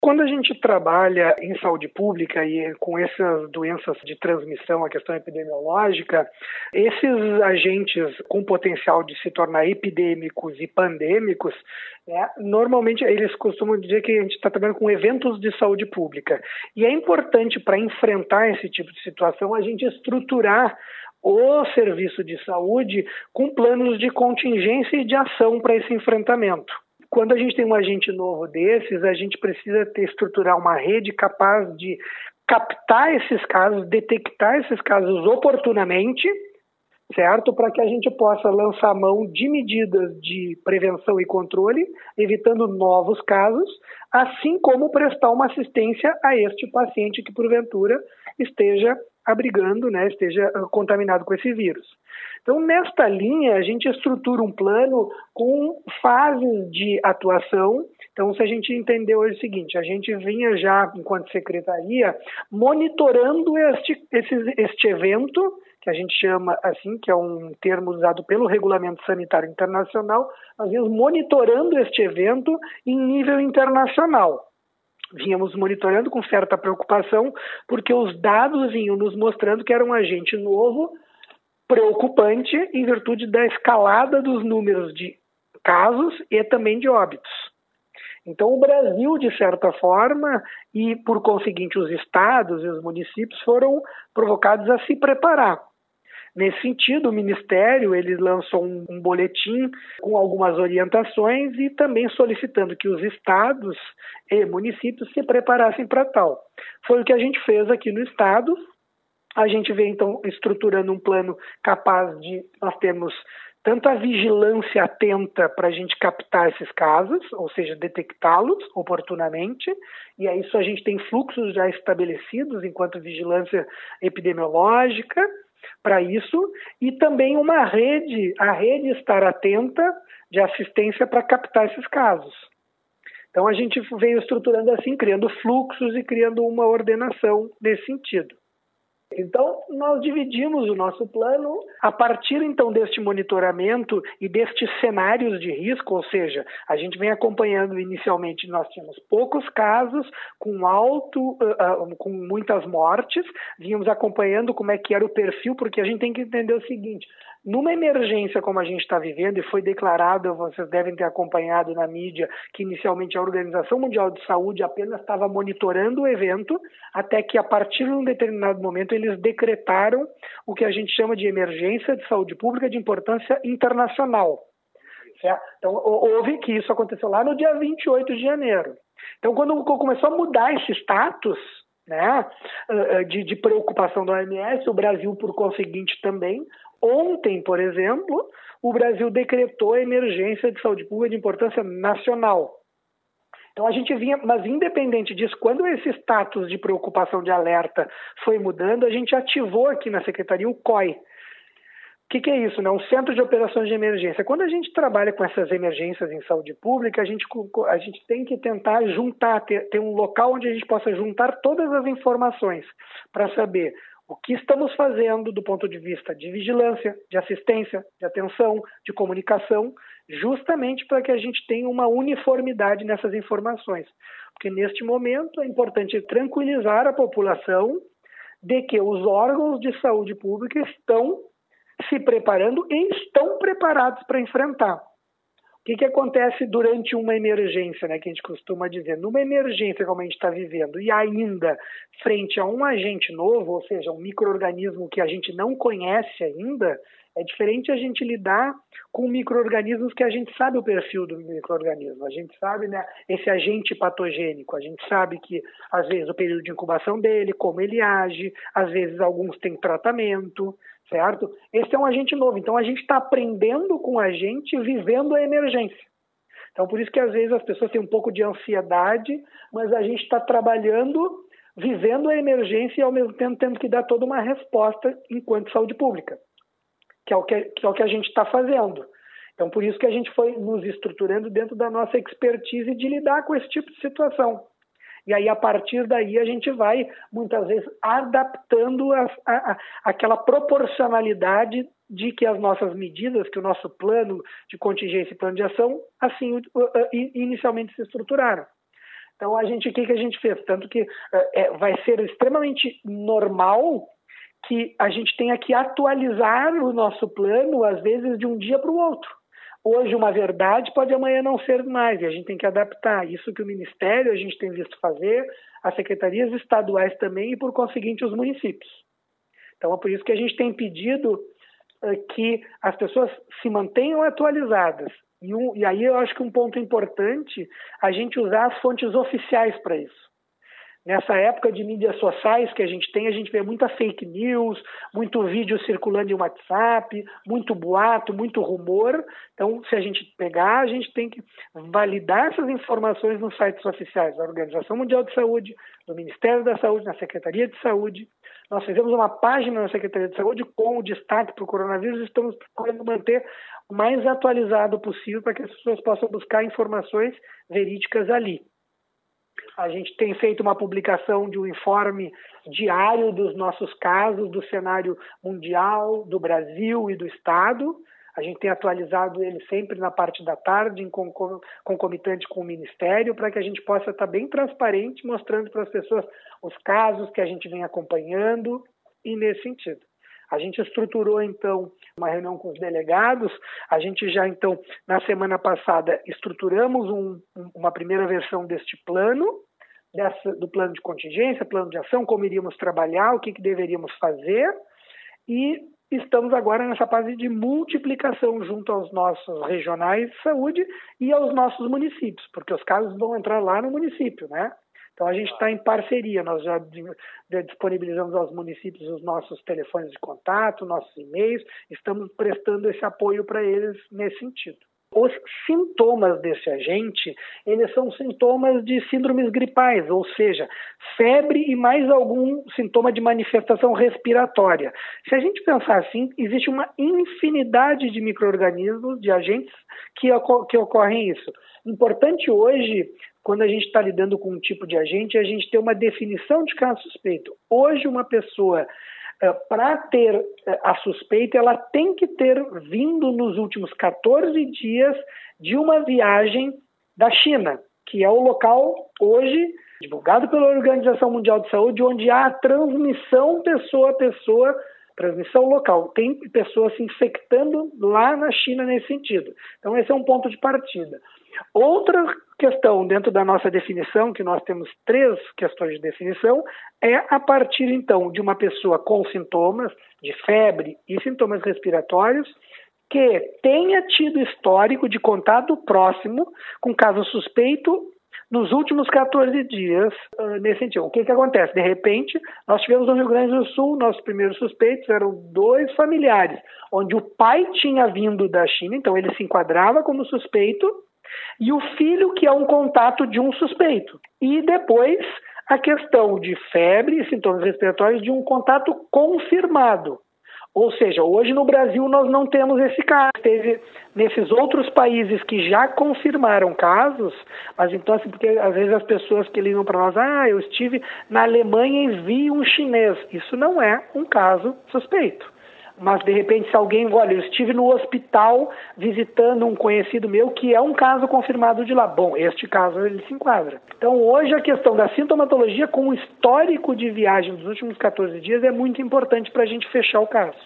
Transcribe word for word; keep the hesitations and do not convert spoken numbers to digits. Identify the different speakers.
Speaker 1: Quando a gente trabalha em saúde pública e com essas doenças de transmissão, a questão epidemiológica, esses agentes com potencial de se tornar epidêmicos e pandêmicos, né, normalmente eles costumam dizer que a gente está trabalhando com eventos de saúde pública. E é importante para enfrentar esse tipo de situação a gente estruturar o serviço de saúde com planos de contingência e de ação para esse enfrentamento. Quando a gente tem um agente novo desses, a gente precisa ter, estruturar uma rede capaz de captar esses casos, detectar esses casos oportunamente, certo? Para que a gente possa lançar mão de medidas de prevenção e controle, evitando novos casos, assim como prestar uma assistência a este paciente que, porventura, esteja abrigando, né, esteja contaminado com esse vírus. Então, nesta linha, a gente estrutura um plano com fases de atuação. Então, se a gente entendeu hoje o seguinte, a gente vinha já, enquanto secretaria, monitorando este, esse, este evento, que a gente chama assim, que é um termo usado pelo Regulamento Sanitário Internacional, nós vínhamos monitorando este evento em nível internacional. Vínhamos monitorando com certa preocupação, porque os dados vinham nos mostrando que era um agente novo, preocupante, em virtude da escalada dos números de casos e também de óbitos. Então, o Brasil, de certa forma, e por conseguinte os estados e os municípios foram provocados a se preparar. Nesse sentido, o Ministério ele lançou um, um boletim com algumas orientações e também solicitando que os estados e municípios se preparassem para tal. Foi o que a gente fez aqui no estado. A gente vem, então, estruturando um plano capaz de nós termos tanto a vigilância atenta para a gente captar esses casos, ou seja, detectá-los oportunamente, e aí isso a gente tem fluxos já estabelecidos enquanto vigilância epidemiológica para isso, e também uma rede, a rede estar atenta de assistência para captar esses casos. Então a gente veio estruturando assim, criando fluxos e criando uma ordenação nesse sentido. Então, nós dividimos o nosso plano a partir, então, deste monitoramento e destes cenários de risco, ou seja, a gente vem acompanhando inicialmente, nós tínhamos poucos casos, com alto, uh, uh, com muitas mortes, vínhamos acompanhando como é que era o perfil, porque a gente tem que entender o seguinte, numa emergência como a gente está vivendo, e foi declarado, vocês devem ter acompanhado na mídia, que inicialmente a Organização Mundial de Saúde apenas estava monitorando o evento, até que a partir de um determinado momento eles decretaram o que a gente chama de emergência de saúde pública de importância internacional. Certo? Então, houve que isso aconteceu lá no dia vinte e oito de janeiro. Então, quando começou a mudar esse status, né, de, de preocupação da O M S, o Brasil, por conseguinte, também. Ontem, por exemplo, o Brasil decretou a emergência de saúde pública de importância nacional. Então a gente vinha, mas independente disso, quando esse status de preocupação de alerta foi mudando, a gente ativou aqui na Secretaria o C O I. O que, que é isso, né? Um Centro de Operações de Emergência. Quando a gente trabalha com essas emergências em saúde pública, a gente, a gente tem que tentar juntar, ter, ter um local onde a gente possa juntar todas as informações para saber o que estamos fazendo do ponto de vista de vigilância, de assistência, de atenção, de comunicação, justamente para que a gente tenha uma uniformidade nessas informações. Porque neste momento é importante tranquilizar a população de que os órgãos de saúde pública estão se preparando e estão preparados para enfrentar. O que, que acontece durante uma emergência, né, que a gente costuma dizer? Numa emergência como a gente está vivendo e ainda frente a um agente novo, ou seja, um micro-organismo que a gente não conhece ainda, é diferente a gente lidar com micro-organismos que a gente sabe o perfil do micro-organismo. A gente sabe, né, esse agente patogênico, a gente sabe que às vezes o período de incubação dele, como ele age, às vezes alguns têm tratamento, certo? Esse é um agente novo, então a gente está aprendendo com a gente, vivendo a emergência. Então por isso que às vezes as pessoas têm um pouco de ansiedade, mas a gente está trabalhando, vivendo a emergência e ao mesmo tempo tendo que dar toda uma resposta enquanto saúde pública, que é o que, que, é o que a gente está fazendo. Então por isso que a gente foi nos estruturando dentro da nossa expertise de lidar com esse tipo de situação. E aí, a partir daí, a gente vai, muitas vezes, adaptando a, a, a, aquela proporcionalidade de que as nossas medidas, que o nosso plano de contingência e plano de ação, assim, inicialmente se estruturaram. Então, a gente, o que, que a gente fez? Tanto que é, vai ser extremamente normal que a gente tenha que atualizar o nosso plano, às vezes, de um dia para o outro. Hoje uma verdade pode amanhã não ser mais, e a gente tem que adaptar. Isso que o Ministério a gente tem visto fazer, as secretarias estaduais também e, por conseguinte, os municípios. Então, é por isso que a gente tem pedido uh, que as pessoas se mantenham atualizadas. E, um, e aí eu acho que um ponto importante, a gente usar as fontes oficiais para isso. Nessa época de mídias sociais que a gente tem, a gente vê muita fake news, muito vídeo circulando em WhatsApp, muito boato, muito rumor. Então, se a gente pegar, a gente tem que validar essas informações nos sites oficiais da Organização Mundial de Saúde, do Ministério da Saúde, na Secretaria de Saúde. Nós fizemos uma página na Secretaria de Saúde com o destaque para o coronavírus e estamos procurando manter o mais atualizado possível para que as pessoas possam buscar informações verídicas ali. A gente tem feito uma publicação de um informe diário dos nossos casos, do cenário mundial, do Brasil e do Estado. A gente tem atualizado ele sempre na parte da tarde, em concomitante com o Ministério, para que a gente possa estar bem transparente, mostrando para as pessoas os casos que a gente vem acompanhando e nesse sentido. A gente estruturou, então, uma reunião com os delegados. A gente já, então, na semana passada, estruturamos um, uma primeira versão deste plano, dessa, do plano de contingência, plano de ação, como iríamos trabalhar, o que, que deveríamos fazer. E estamos agora nessa fase de multiplicação junto aos nossos regionais de saúde e aos nossos municípios, porque os casos vão entrar lá no município, né? Então, a gente está em parceria, nós já disponibilizamos aos municípios os nossos telefones de contato, nossos e-mails, estamos prestando esse apoio para eles nesse sentido. Os sintomas desse agente, eles são sintomas de síndromes gripais, ou seja, febre e mais algum sintoma de manifestação respiratória. Se a gente pensar assim, existe uma infinidade de micro-organismos, de agentes que, que ocorrem isso. Importante hoje, quando a gente está lidando com um tipo de agente, a gente ter uma definição de caso suspeito. Hoje, uma pessoa, para ter a suspeita, ela tem que ter vindo nos últimos quatorze dias de uma viagem da China, que é o local hoje divulgado pela Organização Mundial de Saúde, onde há a transmissão pessoa a pessoa, transmissão local. Tem pessoas se infectando lá na China nesse sentido. Então, esse é um ponto de partida. Outra questão dentro da nossa definição, que nós temos três questões de definição, é a partir, então, de uma pessoa com sintomas de febre e sintomas respiratórios que tenha tido histórico de contato próximo com caso suspeito nos últimos quatorze dias, uh, nesse sentido. O que que acontece? De repente, nós tivemos no Rio Grande do Sul, nossos primeiros suspeitos eram dois familiares, onde o pai tinha vindo da China, então ele se enquadrava como suspeito, e o filho, que é um contato de um suspeito. E depois, a questão de febre e sintomas respiratórios de um contato confirmado. Ou seja, hoje no Brasil nós não temos esse caso. Teve nesses outros países que já confirmaram casos, mas então assim, porque às vezes as pessoas que ligam para nós, ah, eu estive na Alemanha e vi um chinês. Isso não é um caso suspeito. Mas, de repente, se alguém, olha, eu estive no hospital visitando um conhecido meu que é um caso confirmado de lá. Bom, este caso ele se enquadra. Então, hoje a questão da sintomatologia com o histórico de viagem dos últimos quatorze dias é muito importante para a gente fechar o caso.